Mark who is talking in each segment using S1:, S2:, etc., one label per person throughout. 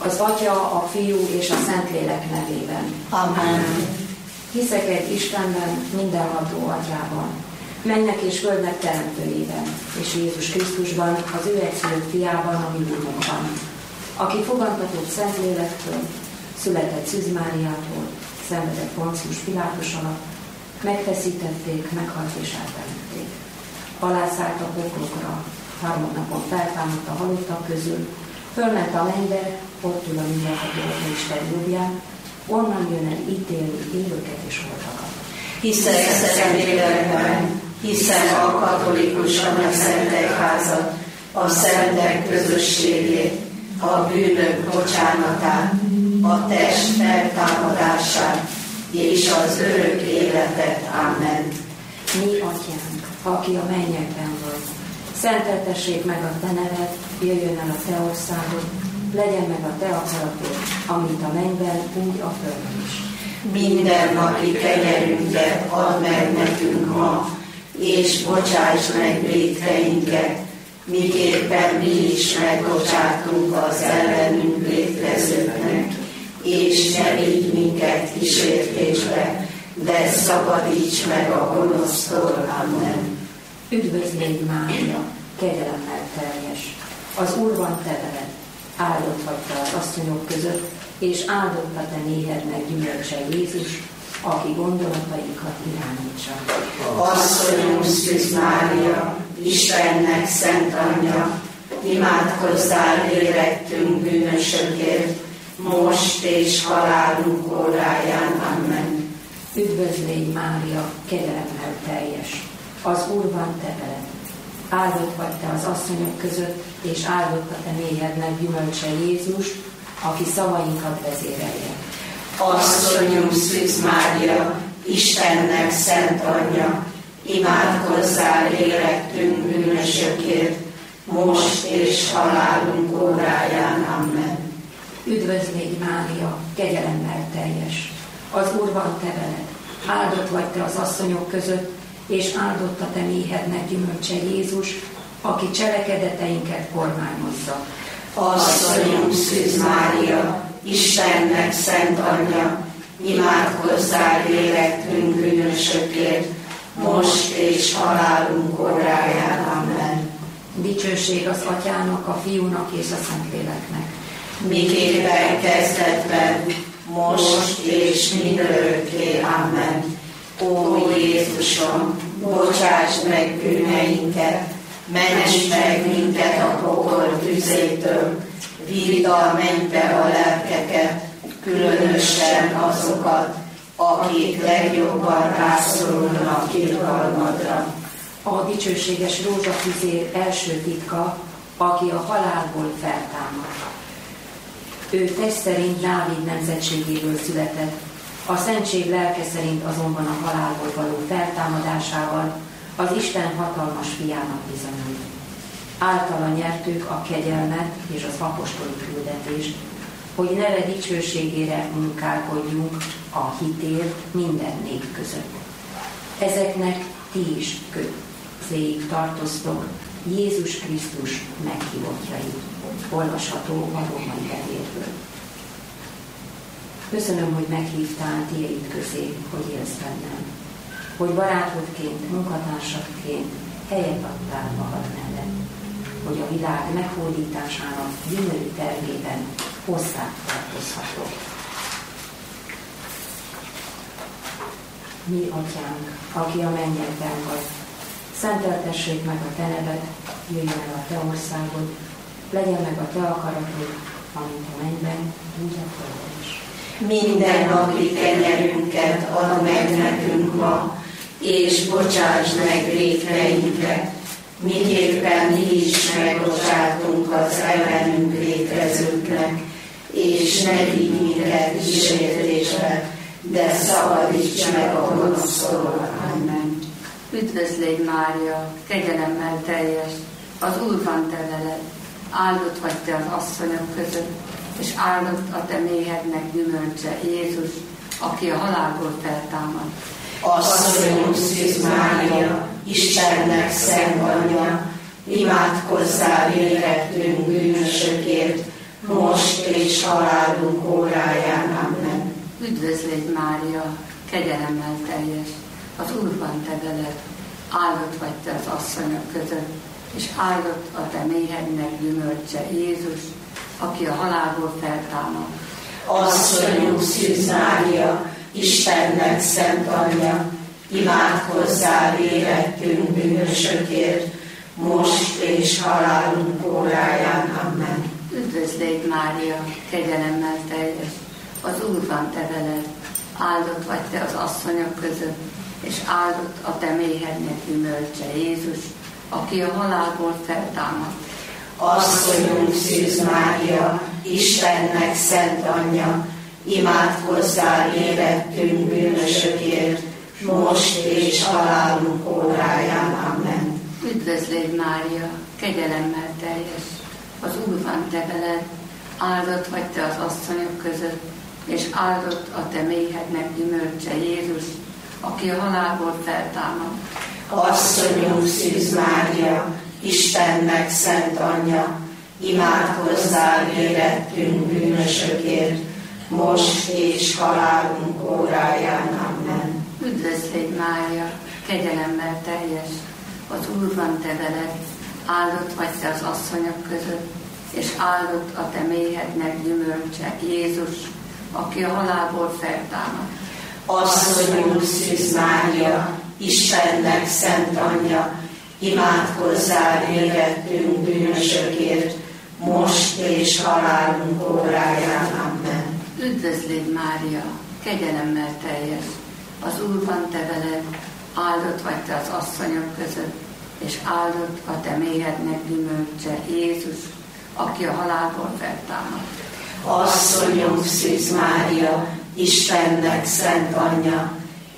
S1: Az Atya, a Fiú és a Szentlélek nevében.
S2: Amen.
S1: Hiszek egy Istenben, mindenható Atyában, mennek és földnek teremtőjében, és Jézus Krisztusban, az ő egyszülött fiában, a mi Urunkban, aki fogantatott Szentlélektől, született Szűz Máriától, szenvedett Poncius Pilátus alatt, megfeszítették, meghalt és eltemették. Alászállt a poklokra, harmadnapon feltámadt a halottak közül, fölment a mennybe, ott ül a mindenható Isten jobbján, onnan jön el ítélni élőket és holtakat.
S2: Hiszek Szentlélekben, hiszem a katolikus Szent Egyházat, a szentek közösségét, a bűnök bocsánatát, a test feltámadását és az örök életet. Amen.
S1: Mi Atyánk, aki a mennyekben vagy, szenteltessék meg a te neved, jöjjön el a te országod, legyen meg a te akaratod, amint a mennyben, úgy a földön is.
S2: Mindennapi kenyerünket add meg nekünk ma, és bocsáss meg vétkeinket, miképpen mi is megbocsátunk az ellenünk vétkezőknek, és ne vigy minket kísértésbe, de szabadíts meg a gonosztól. Amen.
S1: Üdvözlégy Mária, kegyelemmel teljes, az Úr van te veled, áldott vagy te az asszonyok között, és áldott a te méhednek gyümölcse Jézus, aki gondolatainkat irányítsa.
S2: Asszonyunk Szűz Mária, Istennek szent anyja, imádkozzál érettünk bűnösökért, most és halálunk óráján. Amen.
S1: Üdvözlégy Mária, kegyelemmel teljes, az Úr van te veled, áldott vagy te az asszonyok között, és áldott a te méhednek gyümölcse Jézus, aki szavainkat vezérelje.
S2: Asszonyunk Szűz Mária, Istennek szent anyja, imádkozzál érettünk bűnösökért, most és halálunk óráján. Amen.
S1: Üdvözlégy Mária, kegyelemmel teljes, az Úr van te veled, áldott vagy te az asszonyok között, és áldott a te méhednek gyümölcse Jézus, aki cselekedeteinket kormányozza.
S2: Asszonyunk Szűz Mária, Istennek szent anyja, imádkozzál érettünk bűnösökért, most és halálunk óráján. Amen.
S1: Dicsőség az Atyának, a Fiúnak és a Szentléleknek.
S2: Miképpen kezdetben, most és mindörökké. Amen. Ó Jézusom, bocsáss meg bűneinket, ments meg minket a pokol tüzétől, vidd a mennybe a lelkeket, különösen azokat, akik legjobban rászorulnak irgalmadra.
S1: A dicsőséges rózsatüzér első titka, aki a halálból feltámadt. Ő test szerint Dávid nemzetségéből született, a szentség lelke szerint azonban a halálból való feltámadásával az Isten hatalmas fiának bizonyult. Általa nyertük a kegyelmet és az apostoli küldetést, hogy neve dicsőségére munkálkodjunk a hitért minden nép között. Ezeknek ti is közéig tartoztok, Jézus Krisztus meghívottjai. Olvasható a római levérből. Köszönöm, hogy meghívtál tieid közé, hogy élsz bennem, hogy barátodként, munkatársadként helyet adtál magad mellett, hogy a világ meghódításának gyönyörű tervében hozzád tartozhatok. Mi Atyánk, aki a mennyekben vagy, szenteltessék meg a te neved, jöjjön el a te országod, legyen meg a te akaratod, amint a mennyben, úgy a földön is.
S2: Mindennapi kenyerünket add meg nekünk ma, és bocsáss meg vétkeinket, miképpen mi is megbocsátunk az ellenünk vétkezőknek, és ne vigy minket kísértésbe, de szabadíts meg a gonosztól. Amen.
S3: Üdvözlégy Mária, kegyelemmel teljes, az Úr van te veled, áldott vagy te az asszonyok között, és áldott a te méhednek gyümölcse Jézus, aki a halálból feltámadt.
S2: Asszonyunk Szűz Mária, Istennek szent anyja, imádkozzál érettünk bűnösökért, most és halálunk óráján. Amen.
S3: Üdvözlégy Mária, kegyelemmel teljes, az Úr van te veled, áldott vagy te az asszonyok között, és áldott a te méhednek gyümölcse Jézus, aki a halálból feltámad.
S2: Asszonyunk Szűz Mária, Istennek szent anyja, imádkozzál érettünk bűnösökért, most és halálunk óráján. Amen.
S3: Üdvözlégy Mária, kegyelemmel teljes, az Úr van te veled, áldott vagy te az asszonyok között, és áldott a te méhednek gyümölcse Jézus, aki a halálból feltámad.
S2: Asszonyunk Szűz Mária, Istennek szent anyja, imádkozzál érettünk bűnösökért, most és halálunk óráján. Amen.
S3: Üdvözlégy Mária, kegyelemmel teljes, az Úr van te veled, áldott vagy te az asszonyok között, és áldott a te méhednek gyümölcse Jézus, aki a halálból feltámad.
S2: Asszonyunk Szűz Mária, Istennek szent anyja, imádkozzál érettünk bűnösökért, most és halálunk óráján. Amen.
S3: Üdvözlégy Mária, kegyelemmel teljes, az Úr van te veled, áldott vagy te az asszonyok között, és áldott a te méhednek gyümölcse Jézus, aki a halálból feltámad.
S2: Asszonyunk Szűz Mária, Istennek szent anyja, imádkozzál érettünk bűnösökért, most és halálunk óráján. Amen.
S3: Üdvözlégy Mária, kegyelemmel teljes, az Úr van te veled, áldott vagy te az asszonyok között, és áldott a te méhednek gyümölcse Jézus, aki a halálból feltámad.
S2: Asszonyunk Szűz Mária, Istennek szent anyja,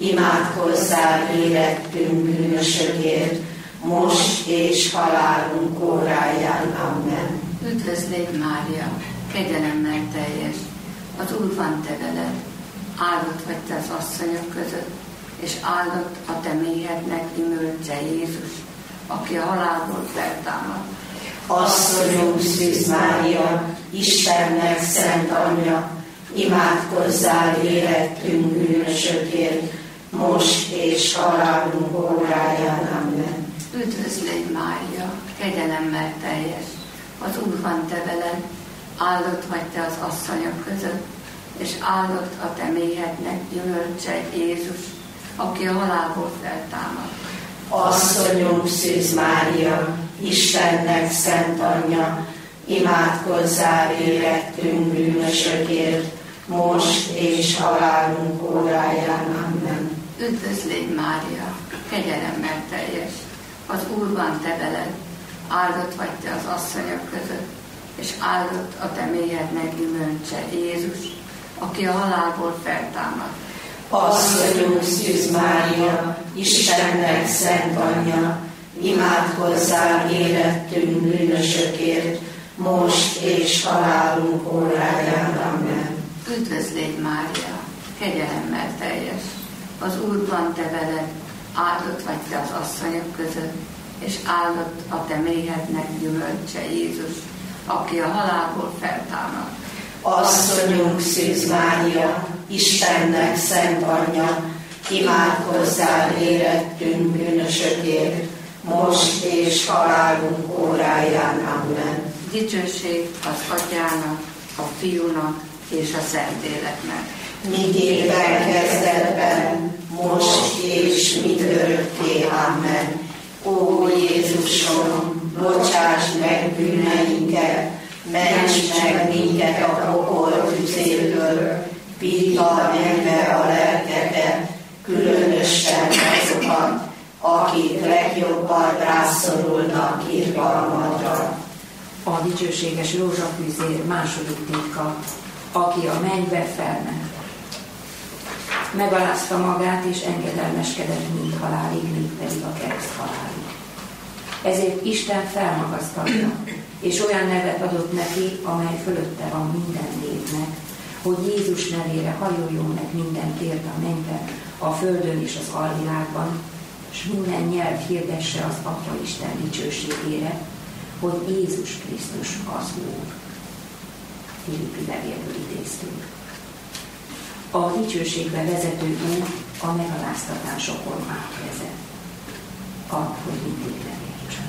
S2: imádkozzál érettünk bűnösökért, most és halálunk óráján. Amen.
S3: Üdvözlégy Mária, kegyelemmel teljes, az Úr van te veled, áldott vagy te az asszonyok között, és áldott a te méhednek gyümölcse Jézus, aki a halálból feltámad.
S2: Asszonyunk Szűz Mária, Istennek szent anyja, imádkozzál érettünk bűnösökért, most és halálunk óráján. Amen.
S3: Üdvözlégy Mária, kegyelemmel teljes, az Úr van te veled, áldott vagy te az asszonyok között, és áldott a te méhednek gyümölcse Jézus, aki a halálból feltámad.
S2: Asszonyunk Szűz Mária, Istennek szent anyja, imádkozzál érettünk bűnösökért, most és halálunk óráján. Amen.
S3: Üdvözlégy Mária, kegyelemmel teljes, az Úr van te veled, áldott vagy te az asszonyok között, és áldott a te méhednek gyümölcse Jézus, aki a halálból feltámad.
S2: Asszonyunk Szűz Mária, Istennek szent anyja, imádkozzál érettünk bűnösökért, most és halálunk óráján. Amen.
S3: Üdvözlégy Mária, kegyelemmel teljes, az Úr van te veled, áldott vagy te az asszonyok között, és áldott a te méhednek gyümölcse Jézus, aki a halálból feltámad.
S2: Asszonyunk Szűz Mária, Istennek szent anyja, imádkozzál érettünk bűnösökért, most és halálunk óráján. Amen.
S3: Dicsőség az Atyának, a Fiúnak és a Szentléleknek.
S2: Miképpen kezdetben, most és mindörökké. Amen. Ó Jézusom, bocsáss meg bűneinket, ments meg minket a pokol tüzéből, vidd a mennybe a lelkeket, különösen azokat, akik legjobban rászorulnak irgalmadra.
S1: A dicsőséges rózsafűzér második titka, aki a mennybe felment. Megalázta magát és engedelmeskedett mind halálig, mind pedig a kereszt halálig. Ezért Isten felmagasztalta, és olyan nevet adott neki, amely fölötte van minden névnek, hogy Jézus nevére hajoljon meg minden térd a mennyben, a földön és az alvilágban, és minden nyelv hirdesse az Atya Isten dicsőségére, hogy Jézus Krisztus az Úr. Filippi levélből idéztünk. A dicsőségbe vezető út a megaláztatásokon átvezet. Hogy mindig levértsen.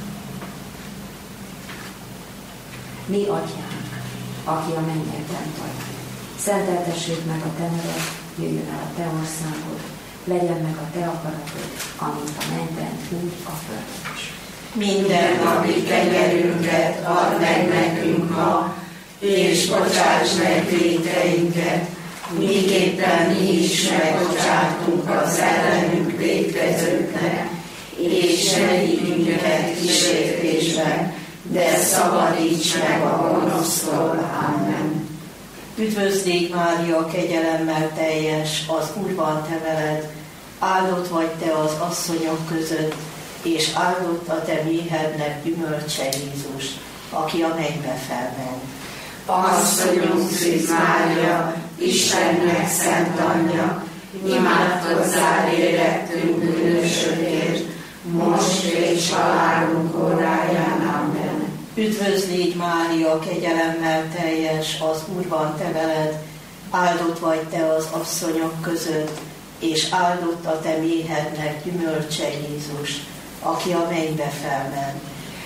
S1: Mi atyánk, aki a mennyekben vagy, szenteltessék meg a te neved, jöjjön el a te országod, legyen meg a te akaratod, amint a mennyben, úgy a földön is.
S2: Minden napi kenyerünket add meg nekünk ma, és bocsáss meg vétkeinket, miképpen mi is megbocsátunk az ellenünk vétkezőknek, és ne vigy minket kísértésbe, de szabadíts meg a gonosztól. Amen.
S4: Üdvözlégy Mária, kegyelemmel teljes, az Úr van te veled, áldott vagy te az asszonyok között, és áldott a te méhednek gyümölcse Jézus, aki a mennybe felment.
S2: Asszonyunk Szűz Mária, Istennek szent anyja, imádkozzál érettünk bűnösökért, most és halálunk óráján. Amen.
S4: Üdvözlégy Mária, kegyelemmel teljes, az Úr van te veled, áldott vagy te az asszonyok között, és áldott a te méhednek gyümölcse Jézus, aki a mennybe felment.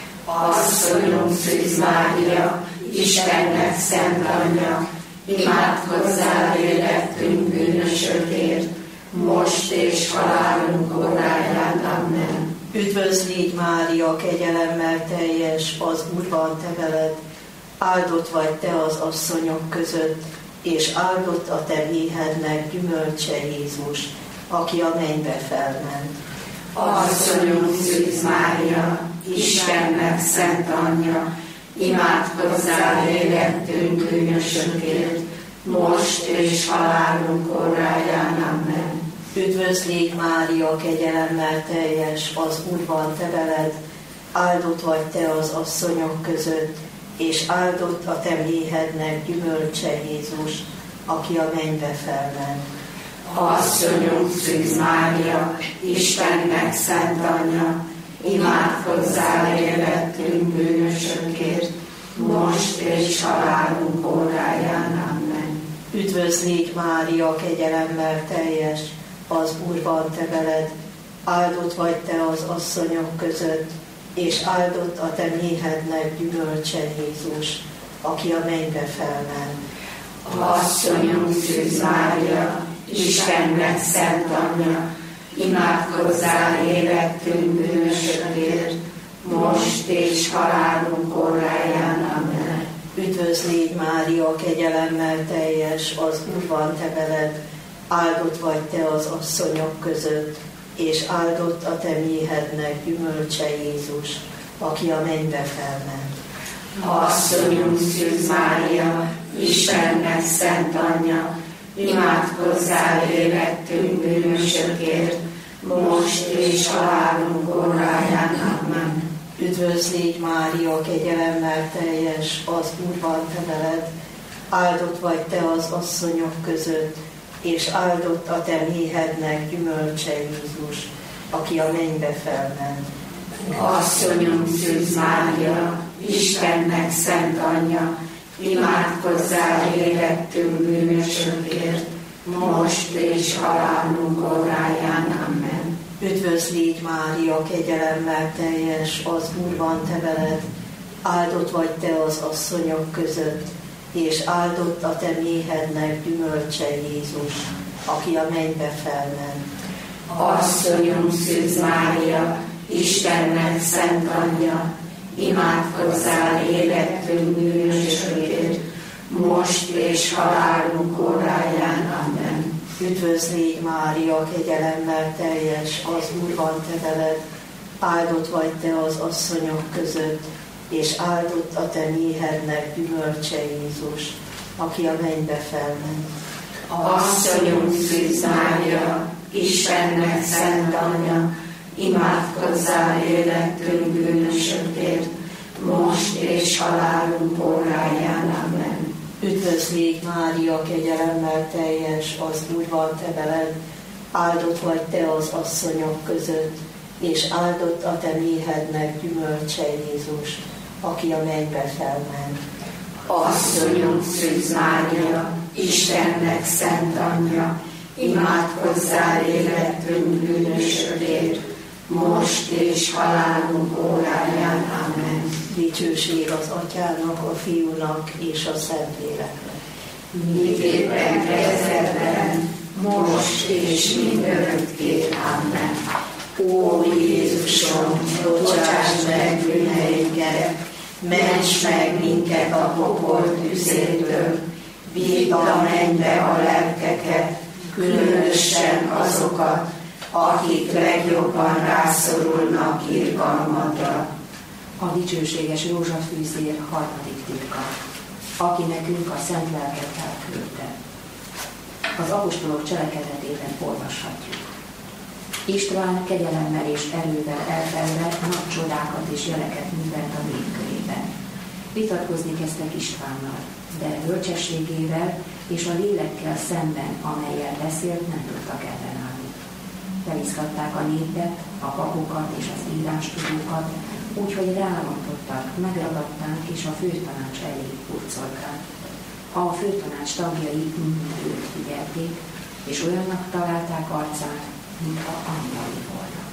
S2: Asszonyunk Szűz Mária, Istennek szent anyja, imádkozzál érettünk bűnösökért, most és halálunk óráján. Amen.
S4: Üdvözlégy Mária, kegyelemmel teljes, az Úr van te veled, áldott vagy te az asszonyok között, és áldott a te méhednek gyümölcse Jézus, aki a mennybe felment.
S2: Asszonyunk Szűz Mária, Istennek szent anyja, imádkozzál érettünk bűnösökért, most és halálunk óráján. Amen.
S4: Üdvözlégy Mária, kegyelemmel teljes, az Úr van te veled, áldott vagy te az asszonyok között, és áldott a te méhednek gyümölcse Jézus, aki a mennybe felment.
S2: Asszonyunk Szűz Mária, Istennek szent anyja, imádkozzál érettünk bűnösökért, most és halálunk óráján. Amen.
S4: Üdvözlégy Mária, kegyelemmel teljes, az Úr van te veled, áldott vagy te az asszonyok között, és áldott a te méhednek gyümölcse Jézus, aki a mennybe felment.
S2: Asszonyunk Szűz Mária, Istennek szent anyja, imádkozzál érettünk bűnösökért, most és halálunk óráján. Amen.
S4: Üdvözlégy Mária, kegyelemmel teljes, az Úr van te veled, áldott vagy te az asszonyok között, és áldott a te méhednek gyümölcse Jézus, aki a mennybe felment.
S2: Asszonyunk Szűz Mária, Istennek szent anyja, imádkozzál érettünk bűnösökért, most és halálunk óráján. Amen.
S4: Üdvözlégy Mária, kegyelemmel teljes, az Úr van te veled, áldott vagy te az asszonyok között, és áldott a te méhednek gyümölcse Jézus, aki a mennybe felment.
S2: Asszonyunk Szűz Mária, Istennek szent anyja, imádkozzál érettünk bűnösökért, most és halálunk óráján. Amen.
S4: Üdvözlégy Mária, kegyelemmel teljes, az Úr van te veled, áldott vagy te az asszonyok között, és áldott a te méhednek gyümölcse Jézus, aki a mennybe felment.
S2: Asszonyunk Szűz Mária, Istennek szent anyja, imádkozzál érettünk bűnösökért, most és halálunk óráján. Amen.
S4: Üdvözlégy Mária, kegyelemmel teljes, az Úr van te veled, áldott vagy te az asszonyok között, és áldott a te méhednek gyümölcse Jézus, aki a mennybe felment.
S2: Asszonyunk Szűz Mária, Istennek szent anyja, imádkozzál érettünk bűnösökért, most és halálunk óráján. Amen.
S4: Üdvözlégy Mária, kegyelemmel teljes, az Úr van te veled, áldott vagy te az asszonyok között, és áldott a te méhednek gyümölcse Jézus, aki a mennybe felment.
S2: Asszonyunk Szűz Mária, Istennek szent anyja, imádkozzál életünk bűnösödért, most és halálunk óráján. Amen.
S4: Dicsőség az Atyának, a Fiúnak és a Szentléleknek.
S2: Miképpen kezdetben, most és mindörökké. Amen. Ó Jézusom, bocsáss meg bűneinket, ments meg minket a pokol tüzétől, vidd a mennybe a lelkeket, különösen azokat, akik legjobban rászorulnak irgalmadra.
S1: A dicsőséges rózsafűzér harmadik titka, aki nekünk a szent lelket elküldte. Az apostolok cselekedetében olvashatjuk. István kegyelemmel és erővel eltelve nagy csodákat és jeleket művelt a nép körében. Vitatkozni kezdtek Istvánnal, de bölcsességével és a lélekkel szemben, amellyel beszélt, nem tudtak ellenállni. Felizgatták a népet, a papokat és az írástudókat, úgyhogy rámontottak, megragadták és a főtanács elé hurcolták. A főtanács tagjai mind őt figyelték, és olyannak találták arcát, mintha angyali voltak.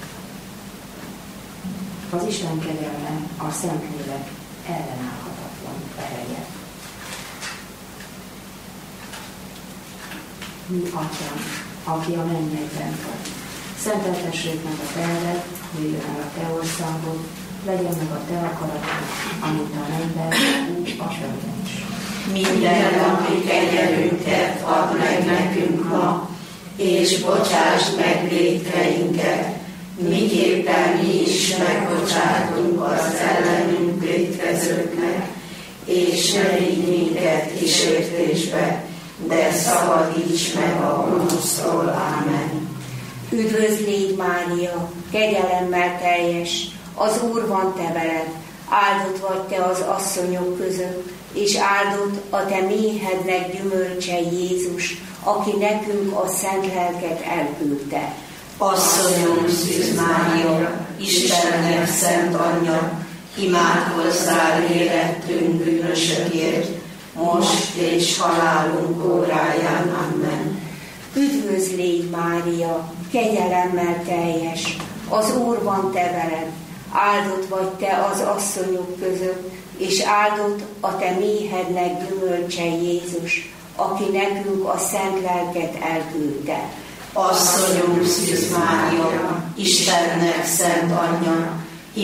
S1: Az Isten kegyelme, a Szentlélek ellenállhatatlan ereje. Mi Atyám, aki a mennyekben vagy, szenteltessék meg a te neved, jöjjön el a te országod, legyen meg a te akaratod, amint a mennyben, úgy a földön is.
S2: Minden napi kegyelünket add meg nekünk ma, és bocsásd meg vétkeinket, miképpen mi is megbocsátunk az ellenünk vétkezőknek, és ne vigy minket kísértésbe, de szabadíts meg a gonosztól. Amen.
S5: Üdvözl légy, Mária, kegyelemmel teljes, az Úr van te veled, áldott vagy te az asszonyok között, és áldott a te méhednek gyümölcse Jézus, aki nekünk a szent lelket elküldte.
S2: Asszonyom Szűz Mária, Istennek szent anyja, imádkozzál érettünk bűnösökért, most és halálunk óráján. Amen.
S5: Üdvözl légy, Mária, kegyelemmel teljes, az Úr van te veled, áldott vagy te az asszonyok között, és áldott a te méhednek gyümölcse Jézus, aki nekünk a szent lelket elküldte.
S2: Asszonyom Szűz Mária, Istennek szent anyja,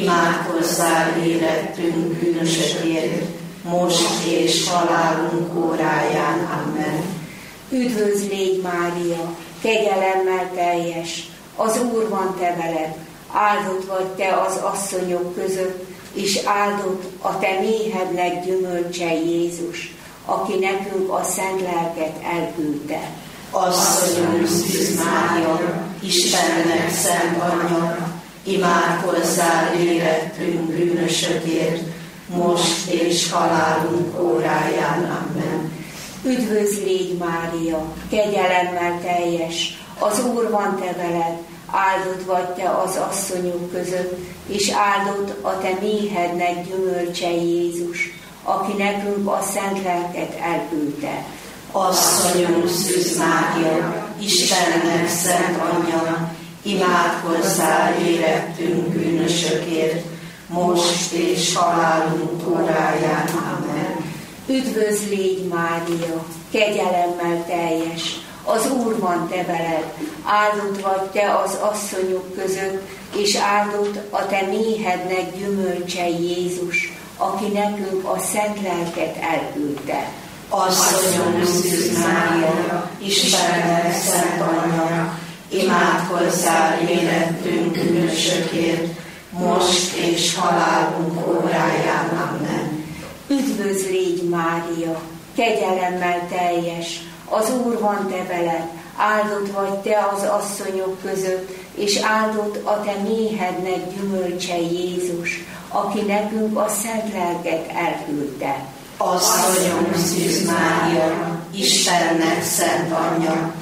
S2: imádkozzál érettünk bűnösökért, most és halálunk óráján. Amen.
S5: Üdvözl légy, Mária, kegyelemmel teljes, az Úr van te veled, áldott vagy te az asszonyok között, és áldott a te méhednek gyümölcse Jézus, aki nekünk a szent lelket elküldte.
S2: Asszonyom Szűz Mária, Istennek szent anyja, imádkozzál érettünk bűnösökért, most és halálunk óráján. Amen.
S5: Üdvözl légy, Mária, kegyelemmel teljes, az Úr van te veled, áldott vagy te az asszonyok között, és áldott a te méhednek gyümölcse Jézus, aki nekünk a szent lelket elküldte.
S2: Asszonyom Szűz Mária, Istennek szent anyja, imádkozzál érettünk bűnösökért, most és halálunk óráján. Amen.
S5: Üdvözl légy, Mária, kegyelemmel teljes, az Úr van te veled, áldott vagy te az asszonyok között, és áldott a te méhednek gyümölcse Jézus, aki nekünk a szent lelket elküldte.
S2: Asszonyom Szűz Mária, Istennek szent anyja, imádkozzál érettünk bűnösökért, most és halálunk óráján. Amen.
S5: Üdvözl légy, Mária, kegyelemmel teljes, az Úr van te veled, áldott vagy te az asszonyok között, és áldott a te méhednek gyümölcse Jézus, aki nekünk a szent lelket elküldte.
S2: Asszonyom Szűz Mária, Istennek szent anyja,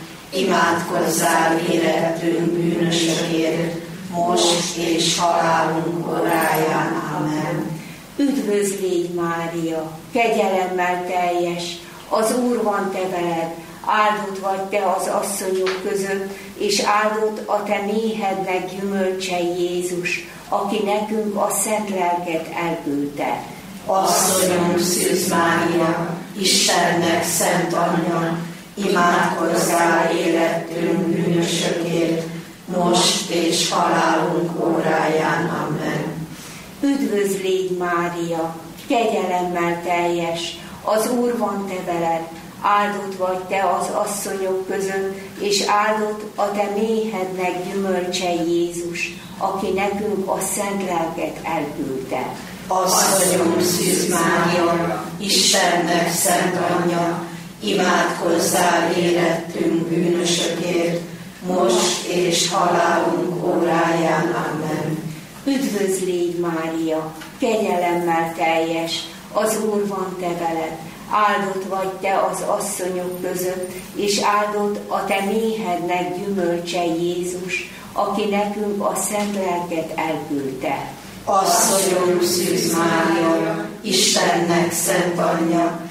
S2: imádkozzál érettünk bűnösökért, most és halálunk óráján. Amen.
S5: Üdvözl légy Mária, kegyelemmel teljes, az Úr van te veled, áldott vagy te az asszonyok között, és áldott a te méhednek gyümölcse Jézus, aki nekünk a szent lelket elküldte.
S2: Asszonyom Szűz Mária, Istennek szent anyja, imádkozzál érettünk bűnösökért, most és halálunk óráján. Amen.
S5: Üdvözl légy Mária, kegyelemmel teljes, az Úr van te veled, áldott vagy te az asszonyok között, és áldott a te méhednek gyümölcse Jézus, aki nekünk a szent lelket elküldte.
S2: Asszonyom Szűz Mária, Istennek szent anyja, imádkozzál érettünk bűnösökért, most és halálunk óráján. Amen.
S5: Üdvözl légy Mária, kegyelemmel teljes, az Úr van te veled, áldott vagy te az asszonyok között, és áldott a te méhednek gyümölcse Jézus, aki nekünk a szent lelket elküldte.
S2: Asszonyom Szűz Mária, Istennek szent anyja,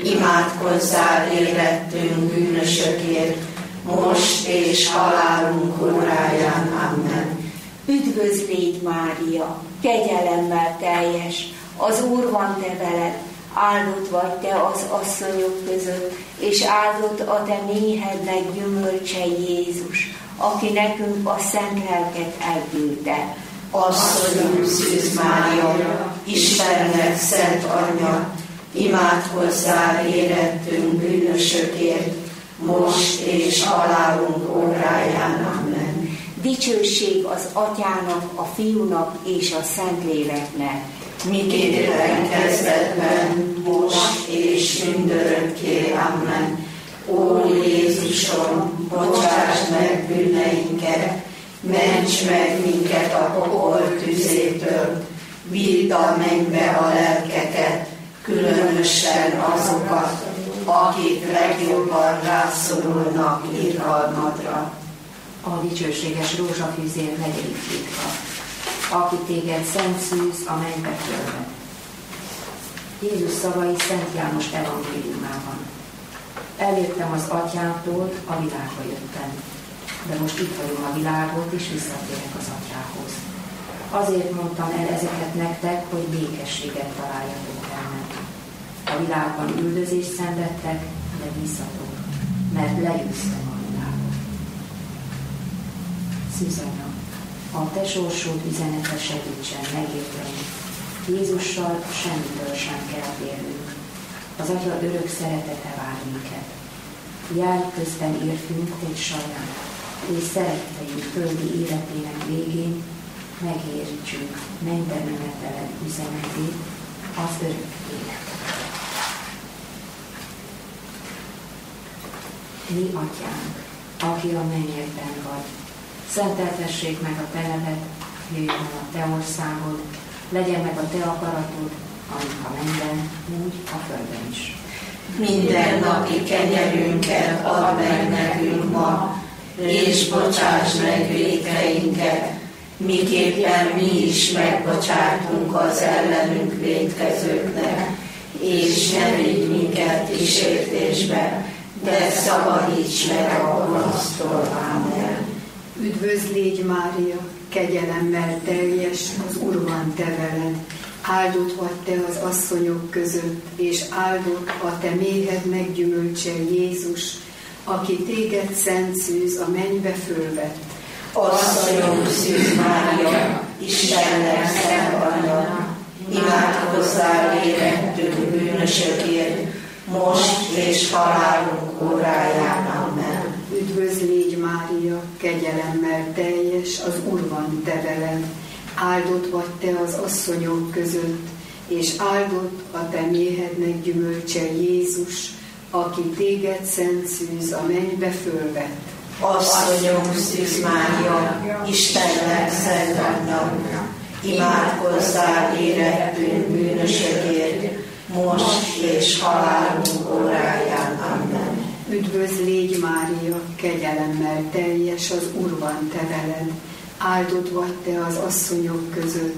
S2: imádkozzál érettünk bűnösökért, most és halálunk óráján. Amen.
S5: Üdvözl légy Mária, kegyelemmel teljes, az Úr van te veled, áldott vagy te az asszonyok között, és áldott a te méhednek gyümölcse Jézus, aki nekünk a szent lelket elküldte.
S2: Asszonyom Szűz Mária, Istennek szent anyja, imádkozzál érettünk bűnösökért, most és halálunk óráján. Amen.
S5: Dicsőség az Atyának, a Fiúnak és a Szentléleknek.
S2: Miképpen kezdetben, most és mindörökké. Amen. Ó Jézusom, bocsáss meg bűneinket, ments meg minket a pokol tüzétől, vidd a mennybe a lelkeket, különösen azokat, akik legjobban rászorulnak irgalmadra.
S1: A dicsőséges rózsafűzér negyedik titka, aki téged szent szűz a mennybe fölvet. Jézus szavai Szent János evangéliumában. Elértem az Atyától, a világba jöttem, de most itt vagyom a világot, és visszatérek az Atyához. Azért mondtam el ezeket nektek, hogy békességet találjatok bennem. A világban üldözést szenvedtek, de bízzatok, mert legyőztem a világot. Szűz Anya, a te sorsod üzenete segítsen megérteni. Jézussal semmitől sem kell félnünk. Az Atya örök szeretete vár minket. Járj közben értünk, hogy saját, és szeretteink földi életének végén megértsük mennybe meneteled üzenetét, az örök életet. Mi Atyánk, aki a mennyekben vagy, szenteltessék meg a te neved, jöjjön a te országod, legyen meg a te akaratod, amik a mennyben, úgy a földön is.
S2: Minden napi kenyerünket add meg nekünk ma, és bocsáss meg vétkeinket, miképpen mi is megbocsátunk az ellenünk vétkezőknek, és ne vigy minket kísértésbe, de szabadíts meg a gonosztól. Amen.
S6: Üdvözl légy Mária, kegyelemmel teljes, az Úr van te veled, áldott vagy te az asszonyok között, és áldott a te méhednek gyümölcse Jézus, aki téged szent szűz a mennybe fölvett.
S2: Asszonyom Szűz Mária, Istennek szent anyja, imádkozzál érettünk bűnösökért, most és halálunk óráján. Amen.
S6: Üdvözl légy Mária, kegyelemmel teljes, az Úr van te veled, áldott vagy te az asszonyok között, és áldott a te méhednek gyümölcse Jézus, aki téged szent szűz a mennybe fölvett.
S2: Asszonyom Szűz Mária, Istennek szent anyja, imádkozzál érettünk bűnösökért, most és halálunk óráján. Amen.
S6: Üdvözl légy Mária, kegyelemmel teljes, az Úr van te veled, áldott vagy te az asszonyok között,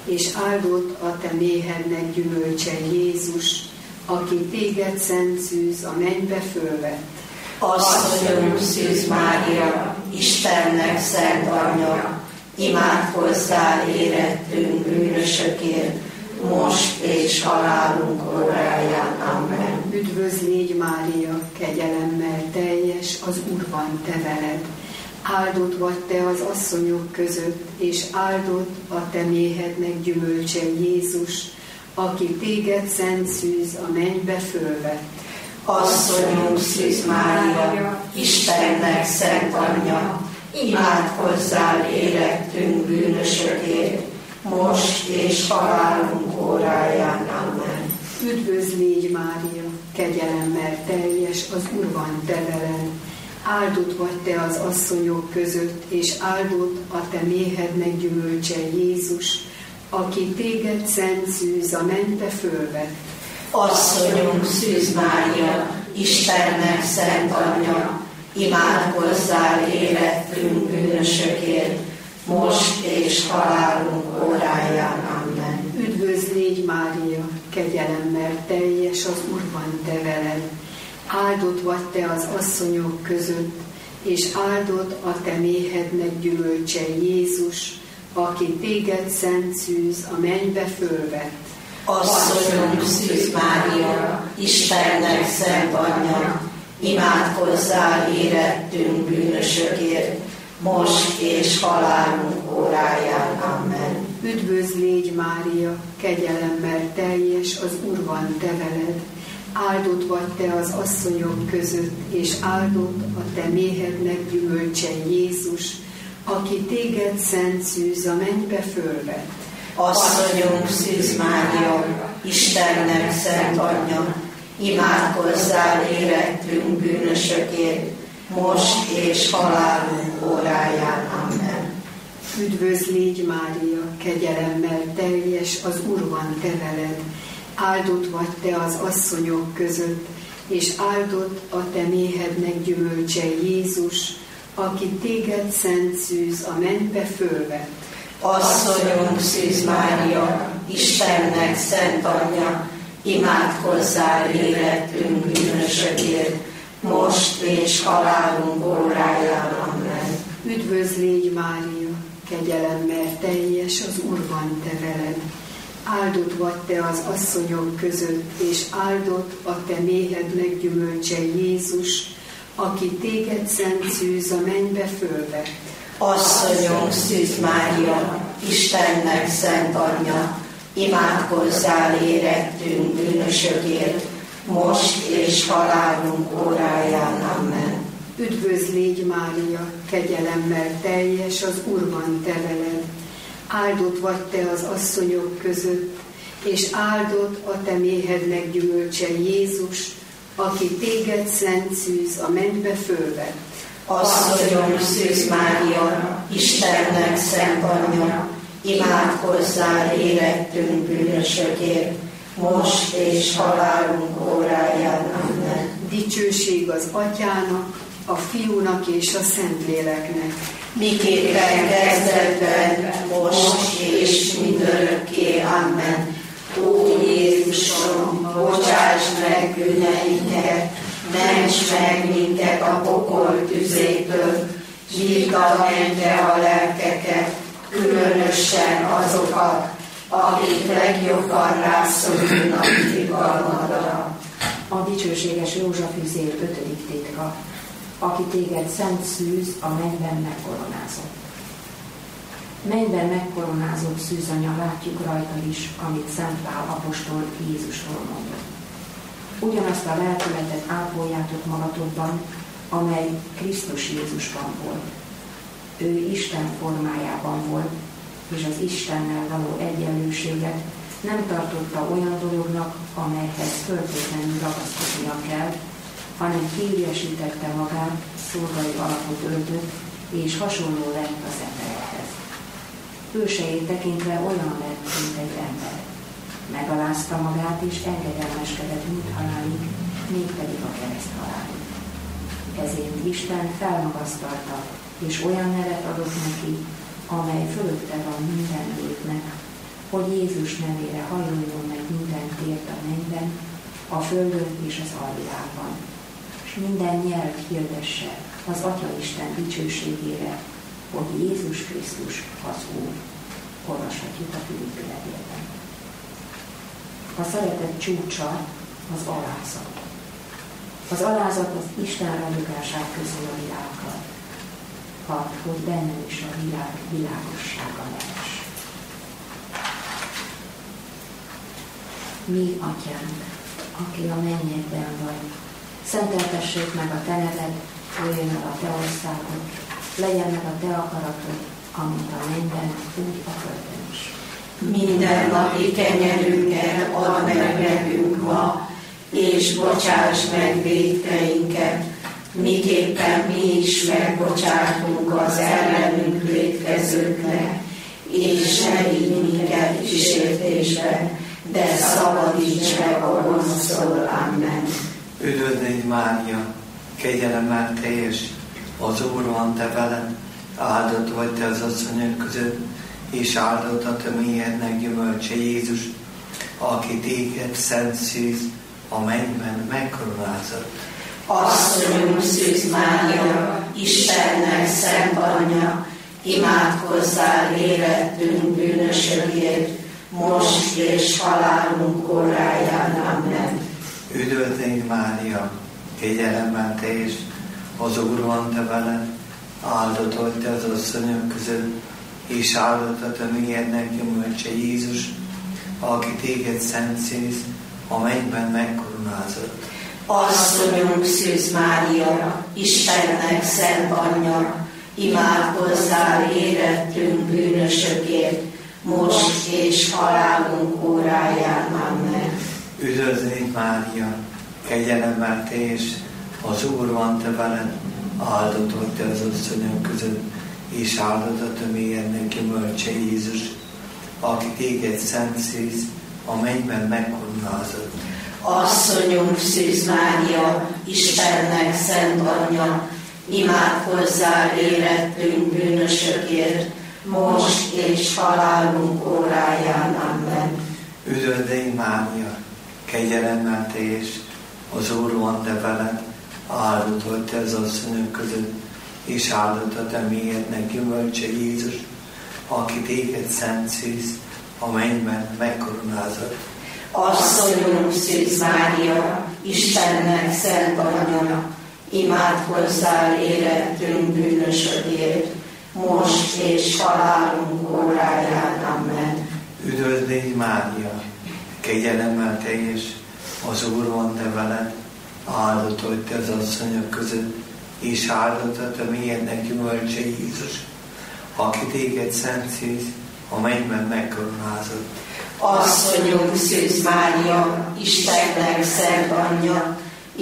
S6: és áldott a te méhednek gyümölcse Jézus, aki téged szent szűz a mennybe fölvett.
S2: Asszonyom, Szűz Mária, Istennek szent anyja, imádkozzál érettünk bűnösökért, most és halálunk óráján. Amen.
S6: Üdvözl légy Mária, kegyelemmel teljes, az Úr van te veled. Áldott vagy te az asszonyok között, és áldott a te méhednek gyümölcse Jézus, aki téged szent szűz a mennybe fölvett.
S2: Asszonyom, Szűz Mária, Istennek szent anyja, imádkozzál érettünk bűnösökért, most és halálunk óráján. Amen.
S6: Üdvözl légy Mária, kegyelemmel teljes, az Úr van te veled. Áldott vagy te az asszonyok között, és áldott a te méhednek gyümölcse Jézus, aki téged szent szűz a mennybe fölvett.
S2: Asszonyom, Szűz Mária, Istennek szent anyja, imádkozzál érettünk bűnösökért, most és halálunk óráján. Amen.
S6: Üdvözl légy Mária, kegyelemmel teljes, az Úr van te veled. Áldott vagy te az asszonyok között, és áldott a te méhednek gyümölcse Jézus, aki téged szent szűz a mennybe fölvett.
S2: Asszonyom, Szűz Mária, Istennek szent anyja, imádkozzál érettünk bűnösökért, most és halálunk óráján. Amen.
S6: Üdvözl légy Mária, kegyelemmel teljes, az Úr van te veled. Áldott vagy te az asszonyok között, és áldott a te méhednek gyümölcse Jézus, aki téged szent szűz a mennybe fölvett.
S2: Asszonyom, Szűz Mária, Istennek szent anyja, imádkozzál érettünk bűnösökért, most és halálunk óráján. Amen.
S6: Üdvözl légy Mária, kegyelemmel teljes, az Úr van te veled. Áldott vagy te az asszonyok között, és áldott a te méhednek gyümölcse Jézus, aki téged szent szűz a mennybe fölvett.
S2: Asszonyom, Szűz Mária, Istennek szent anyja, imádkozzál érettünk bűnösökért, most és halálunk óráján. Amen.
S6: Üdvözl légy Mária, kegyelemmel teljes, az Úr van te veled. Áldott vagy te az asszonyok között, és áldott a te méhednek gyümölcse Jézus, aki téged szent szűz a mennybe fölvett.
S2: Asszonyom, Szűz Mária, Istennek szent anyja, imádkozzál érettünk bűnösökért, most és halálunk óráján. Amen.
S6: Üdvözl légy Mária, kegyelemmel teljes, az Úr van te veled. Áldott vagy te az asszonyok között, és áldott a te méhednek gyümölcse Jézus, aki téged szent szűz a mennybe fölvett.
S2: Asszonyom, Szűz Mária, Istennek szent anyja, imádkozzál érettünk bűnösökért, most és halálunk óráján. Amen.
S6: Dicsőség az Atyának, a Fiúnak és a Szentléleknek.
S2: Miképpen kezdetben, most és mindörökké. Amen. Ó Jézusom, bocsáss meg bűneinket, ments meg minket a pokol tüzétől, nyitd a mennybe a lelkeket, különösen azokat, akik legjobban rászorulnak irgalmadra.
S1: A dicsőséges rózsafűzér 5. titka, aki téged szent szűz a mennyben megkoronázott. Mennyben megkoronázott szűzanya látjuk rajta is, amit Szent Pál apostol Jézusról mondott. Ugyanazt a lelkületet ápoljátok magatokban, amely Krisztus Jézusban volt. Ő Isten formájában volt, és az Istennel való egyenlőséget nem tartotta olyan dolognak, amelyhez föltétlenül ragaszkodnia kell, hanem kiüresítette magát, szolgai alapot öltött, és hasonló lett az emberekhez. Ősejét tekintve olyan lett, mint egy ember. Megalázta magát, és engedelmeskedett mind halálig, mégpedig a kereszt halálig. Ezért Isten felmagasztalta, és olyan nevet adott neki, amely fölötte van minden névnek, hogy Jézus nevére hajoljon meg minden tért a mennyben, a földön és az alvilágban, és minden nyelv hirdesse az Atyaisten dicsőségére, hogy Jézus Krisztus az Úr. Olvashatjuk a Filippi levélben. A szeretet csúcsa az alázat. Az alázat az Isten ragyogását közül a világgal, hogy benne is a világ világossága lehess. Mi, Atyánk, aki a mennyekben vagy, szenteltessék meg a Te neved, jöjjön el a Te országod, legyen meg a Te akaratod, amint a mennyben, úgy a földön is.
S2: Minden napi kenyerünket add meg nekünk ma, és bocsáss meg vétkeinket, miképpen mi is megbocsátunk az ellenünk vétkezőknek, és ne vigy minket kísértésbe, de szabadíts meg a gonosztól. Amen.
S7: Üdvözl légy, Mária, kegyelemmel teljes, az Úr van te veled, áldott vagy te az asszonyok között, és áldott a te méhednek gyümölcse Jézus, aki téged szent szűz, a mennyben megkoronázott.
S2: Asszonyunk Szűz Mária, Istennek szent anyja, imádkozzál érettünk bűnösökért, most és halálunk óráján. Amen.
S7: Üdvözl légy, Mária, kegyelemmel teljes, az Úr van te veled, áldott vagy te az asszonyok között, és áldott a te méhednek gyümölcse Jézus, aki téged szent szűz, a mennyben megkoronázott.
S2: Asszonyunk Szűz Mária, Istennek szent anyja, imádkozzál érettünk bűnösökért, most és halálunk óráján. Amen.
S7: Üdvözl légy, Mária, kegyelemmel teljes, az Úr van te veled, áldott vagy te az asszonyok között, és áldott a te méhednek gyümölcse Jézus, aki téged szent szűz, a mennyben megkoronázott.
S2: Asszonyunk Szűz Mária, Istennek szent anyja, imádkozzál érettünk bűnösökért, most és halálunk óráján. Amen.
S7: Üdvözl légy, Mária, kegyelemmel teljes, az Úr van te veled, áldott vagy te az asszonyok között, és áldott a te méhednek gyümölcse Jézus, aki téged szent szűz, a mennyben megkoronázott.
S2: Asszonyunk Szűz Mária, Istennek szent anyja, imádkozzál érettünk bűnösökért, most és halálunk óráján. Amen.
S7: Üdvözl légy, Mária, kegyelemmel teljes, az Úr van te veled, áldott vagy te az asszonyok között, és áldott a te méhednek gyümölcse Jézus, aki téged szent szűz, a mennyben megkoronázott.
S2: Asszonyunk Szűz Mária, Istennek szent anyja,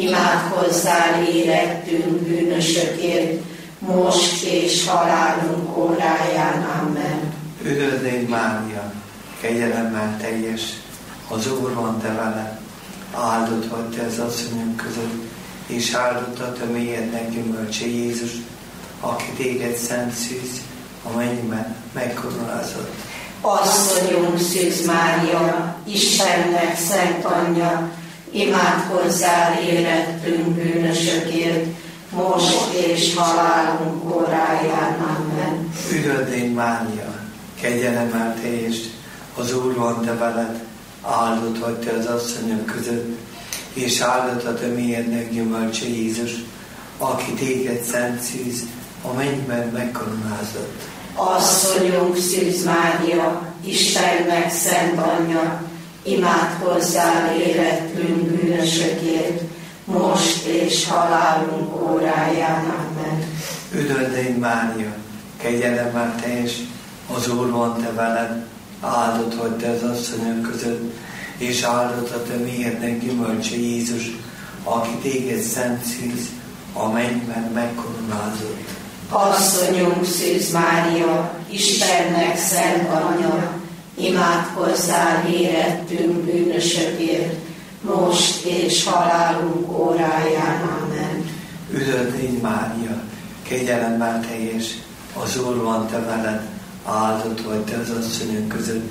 S2: imádkozzál érettünk bűnösökért, most és halálunk óráján. Amen.
S7: Üdvözl légy, Mária, kegyelemmel teljes, az Úr van te veled, áldott vagy te az asszonyok között, és áldott a te méhednek gyümölcse Jézus, aki téged szent szűz, a mennyben megkoronázott.
S2: Asszonyunk Szűz Mária, Istennek szent anyja, imádkozzál érettünk bűnösökért, most és halálunk óráján. Amen.
S7: Üdvözl légy, Mária, kegyelemmel teljes, az Úr van te veled, áldott vagy te az asszonyok között, és áldott a te méhednek gyümölcse Jézus, aki téged szent szűz, a mennyben megkoronázott.
S2: Asszonyunk Szűz Mária, Istennek szent anyja, imádkozzál érettünk bűnösökért, most és halálunk óráján. Amen.
S7: Üdvözl légy, Mária, kegyelemmel teljes, az Úr van te veled, áldott vagy te az asszonyok között, és áldott a te méhednek gyümölcse Jézus, aki téged szent szűz, a mennyben megkoronázott.
S2: Asszonyunk Szűz Mária, Istennek szent anyja, imádkozzál érettünk bűnösökért, most és halálunk óráján. Amen.
S7: Üdvözl légy, Mária, kegyelemmel teljes, az Úr van te veled, áldott vagy te az asszonyok között,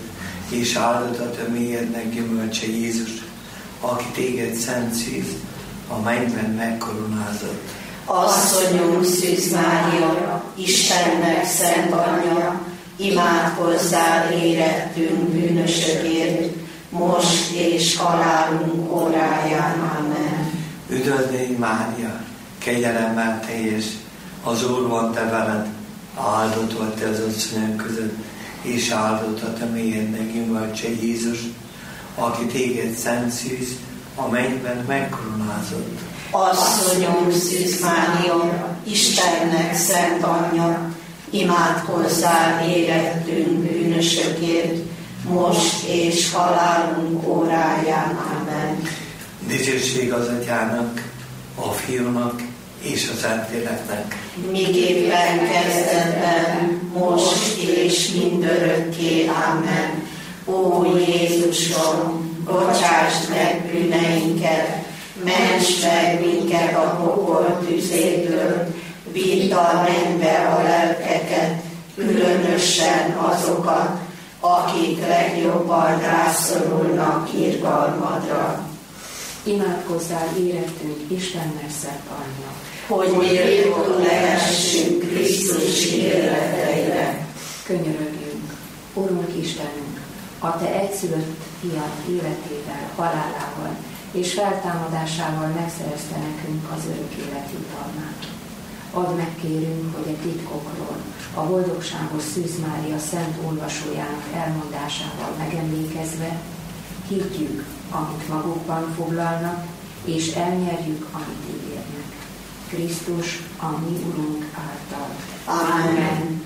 S7: és áldott a te mélyednek gyümölcse Jézus, aki téged szent szűz, a mennyben megkoronázott.
S2: Asszonyunk Szűz Mária, Istennek szent anyja, imádkozzál érettünk bűnösökért, most és halálunk óráján. Amen.
S7: Üdvözl légy Mária, kegyelemmel teljes, az Úr van te veled, áldott vagy te az asszonyok között, és áldott a te mélyednek gyümölcse Jézus, aki téged szent szűz, a mennyben megkoronázott.
S2: Asszonyunk Szűz Mária, Istennek szent anyja, imádkozzál érettünk bűnösökért, most és halálunk óráján. Amen.
S7: Dicsőség az Atyának, a Fiúnak és a Szentléleknek.
S2: Miképpen kezdetben, most és mindörökké. Amen. Ó Jézusom, bocsásd meg bűneinket, ments meg minket a pokol tüzéből, vidd a mennybe a lelkeket, különösen azokat, akik legjobban rászorulnak irgalmadra.
S1: Imádkozzál érettünk Istennek szent anyja,
S2: hogy méltó lehessünk Krisztus ígéreteire.
S1: Könyörögjünk, Urunk Istenünk, a te egyszülött fiad életével, halálával és feltámadásával megszerezte nekünk az örök élet jutalmát. Add meg, kérünk, hogy a titkokról, a boldogságos Szűz Mária szent olvasójának elmondásával megemlékezve higgyük, amit magukban foglalnak, és elnyerjük, amit ígérnek. Krisztus, a mi Urunk által.
S2: Amen.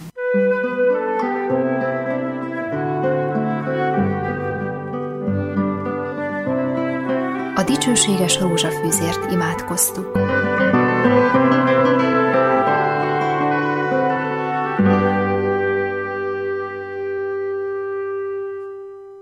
S8: A dicsőséges rózsafűzért imádkoztuk.